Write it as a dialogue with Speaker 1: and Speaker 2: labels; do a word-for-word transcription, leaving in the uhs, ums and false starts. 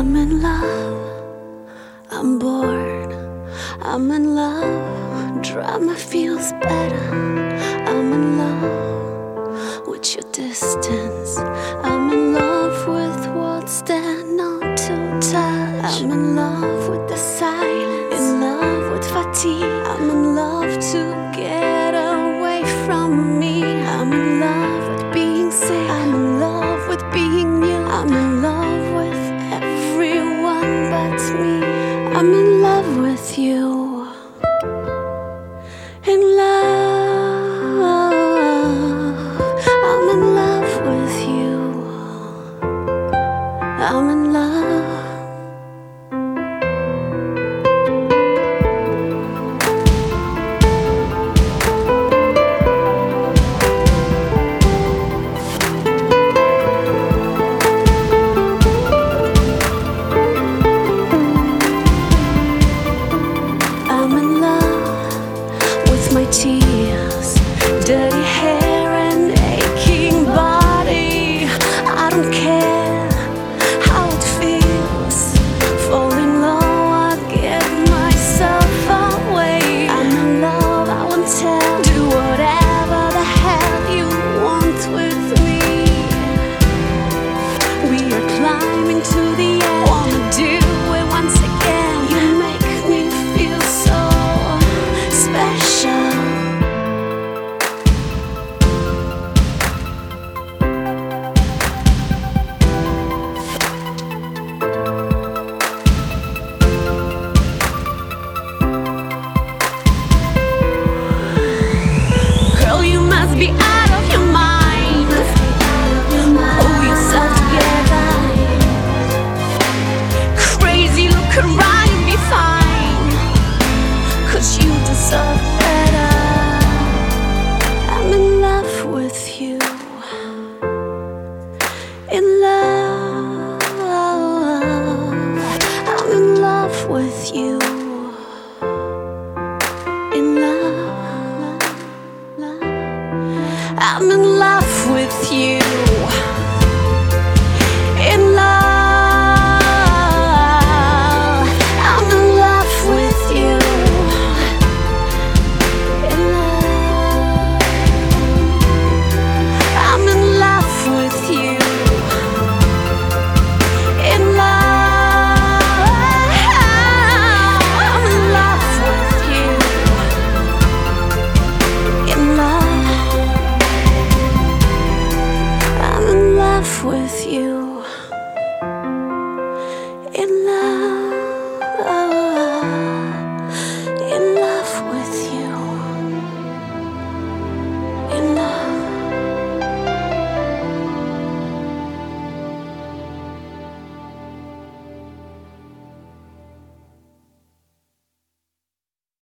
Speaker 1: I'm in love, I'm bored, I'm in love. Drama feels better. I'm in love with your distance. I'm in love with what's there not to touch. I'm in love with the silence, in love with fatigue. I'm in love to get away from me. I'm in love with being safe. I'm in love with being you. I'm in love with everyone but me. I'm in love with you. In love, I'm in love with you. I'm in love. My tears, dirty hair and aching body. I don't care how it feels. Falling low, I give myself away. I'm in love, I won't tell. Do whatever the hell you want with me. We are climbing to the end. Wanna do it once again. You make me feel so special. Be out of your mind. Pull yourself together. Crazy, look around and be fine. 'Cause you deserve better. I'm in love with you. In love, I'm in love with you. In love, I'm in love with you. In love, I'm in love with you. In love, I'm in love with you. In love, I'm in love with you. In love, with you.